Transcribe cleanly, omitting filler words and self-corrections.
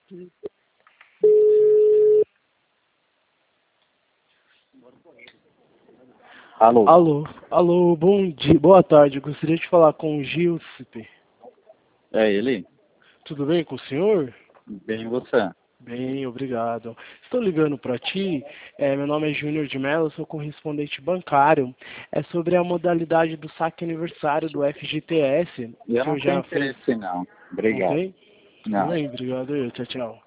Alô? Alô, bom dia, boa tarde. Eu gostaria de falar com o Gilcipe. É ele? Tudo bem com o senhor? Bem, você? Bem, obrigado. Estou ligando para ti. Meu nome é Júnior de Mello, sou correspondente bancário. É sobre a modalidade do saque aniversário do FGTS. O Eu não senhor tenho já fez? interesse, não. Não Obrigado. tem? Tudo Não. bem, obrigado. Tchau, tchau.